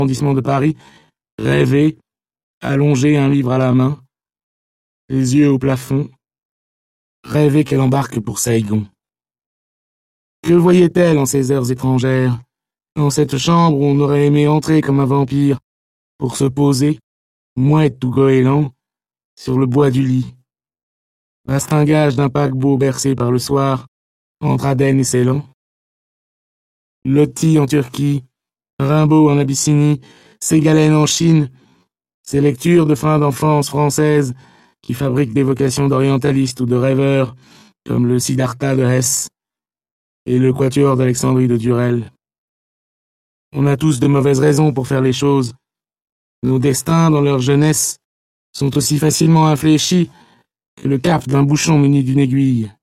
arrondissement de Paris, rêvait, allongé, un livre à la main, les yeux au plafond, rêvait qu'elle embarque pour Saigon. Que voyait-elle en ces heures étrangères, dans cette chambre où on aurait aimé entrer comme un vampire, pour se poser, mouette ou goéland, sur le bois du lit? Bastingage d'un paquebot bercé par le soir, entre Aden et Ceylan. Loti en Turquie, Rimbaud en Abyssinie, Ségalen en Chine, ces lectures de fin d'enfance française qui fabriquent des vocations d'orientalistes ou de rêveurs, comme le Siddhartha de Hess et le Quatuor d'Alexandrie de Durel. On a tous de mauvaises raisons pour faire les choses. Nos destins, dans leur jeunesse, sont aussi facilement infléchis que le cap d'un bouchon muni d'une aiguille.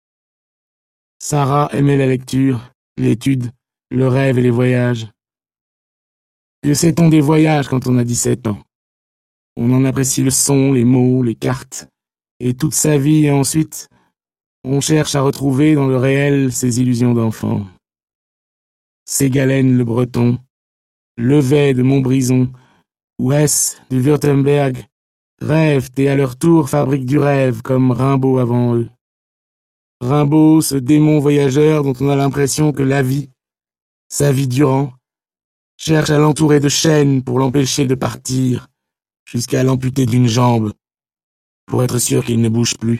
Sarah aimait la lecture, l'étude, le rêve et les voyages. Que sait-on des voyages quand on a 17 ans? On en apprécie le son, les mots, les cartes, et toute sa vie, et ensuite, on cherche à retrouver dans le réel ses illusions d'enfant. Ségalen le Breton, Levet de Montbrison, ou Hess de Württemberg, rêvent et à leur tour fabriquent du rêve comme Rimbaud avant eux. Rimbaud, ce démon voyageur dont on a l'impression que la vie, sa vie durant, cherche à l'entourer de chaînes pour l'empêcher de partir, jusqu'à l'amputer d'une jambe, pour être sûr qu'il ne bouge plus.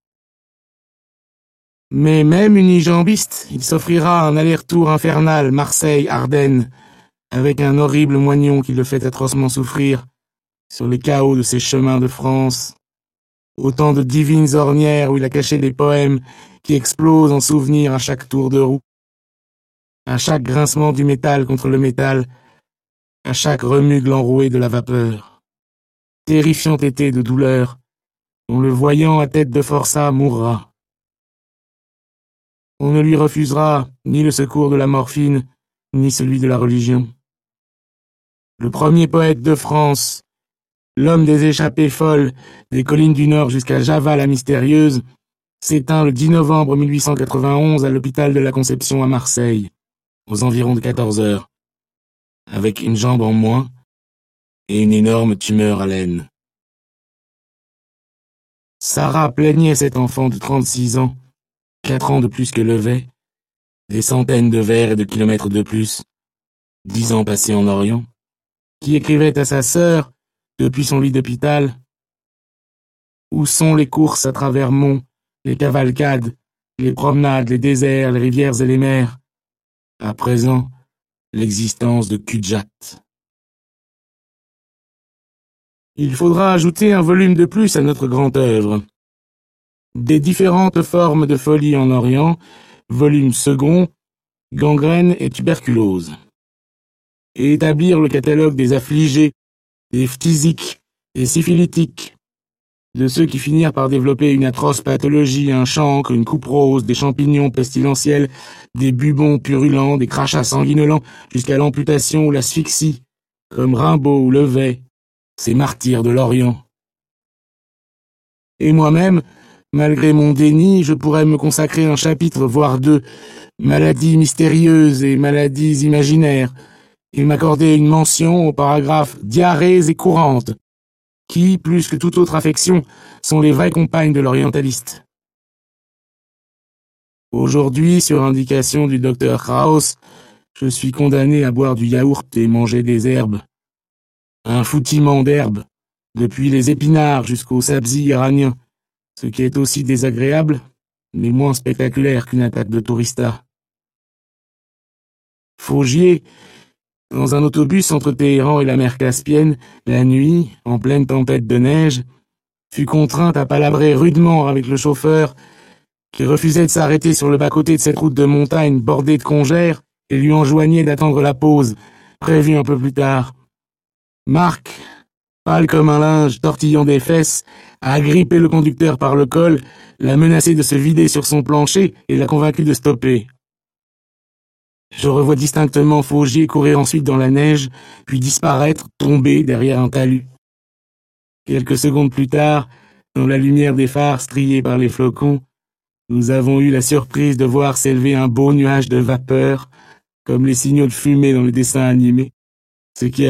Mais même unijambiste, il s'offrira un aller-retour infernal Marseille-Ardennes, avec un horrible moignon qui le fait atrocement souffrir, sur les chaos de ces chemins de France. Autant de divines ornières où il a caché des poèmes qui explosent en souvenirs à chaque tour de roue, à chaque grincement du métal contre le métal, à chaque remue enroué de la vapeur. Terrifiant été de douleur, dont le voyant à tête de forçat mourra. On ne lui refusera ni le secours de la morphine, ni celui de la religion. Le premier poète de France, l'homme des échappées folles, des collines du Nord jusqu'à Java la mystérieuse, s'éteint le 10 novembre 1891 à l'hôpital de la Conception à Marseille, aux environs de 14 heures, avec une jambe en moins et une énorme tumeur à l'aine. Sarah plaignait cet enfant de 36 ans, 4 ans de plus que Levet, des centaines de vers et de kilomètres de plus, 10 ans passés en Orient, qui écrivait à sa sœur, depuis son lit d'hôpital, « Où sont les courses à travers monts, les cavalcades, les promenades, les déserts, les rivières et les mers? À présent, l'existence de Cudjat. » Il faudra ajouter un volume de plus à notre grande œuvre. Des différentes formes de folie en Orient, volume second, gangrène et tuberculose. Et établir le catalogue des affligés, des phtisiques, des syphilitiques, de ceux qui finirent par développer une atroce pathologie, un chancre, une coupe rose, des champignons pestilentiels, des bubons purulents, des crachats sanguinolents, jusqu'à l'amputation ou l'asphyxie, comme Rimbaud ou Levet, ces martyrs de l'Orient. Et moi-même, malgré mon déni, je pourrais me consacrer un chapitre, voire deux, maladies mystérieuses et maladies imaginaires, et m'accorder une mention au paragraphe diarrhées et courantes, qui, plus que toute autre affection, sont les vraies compagnes de l'orientaliste. Aujourd'hui, sur indication du docteur Krauss, je suis condamné à boire du yaourt et manger des herbes. Un foutillement d'herbes, depuis les épinards jusqu'aux sabzis iraniens, ce qui est aussi désagréable, mais moins spectaculaire qu'une attaque de tourista. Faugier, dans un autobus entre Téhéran et la mer Caspienne, la nuit, en pleine tempête de neige, fut contrainte à palabrer rudement avec le chauffeur, qui refusait de s'arrêter sur le bas-côté de cette route de montagne bordée de congères et lui enjoignait d'attendre la pause, prévue un peu plus tard. Marc, pâle comme un linge, tortillant des fesses, a agrippé le conducteur par le col, l'a menacé de se vider sur son plancher et l'a convaincu de stopper. Je revois distinctement Faugier courir ensuite dans la neige, puis disparaître, tomber derrière un talus. Quelques secondes plus tard, dans la lumière des phares striés par les flocons, nous avons eu la surprise de voir s'élever un beau nuage de vapeur, comme les signaux de fumée dans les dessins animés, ce qui a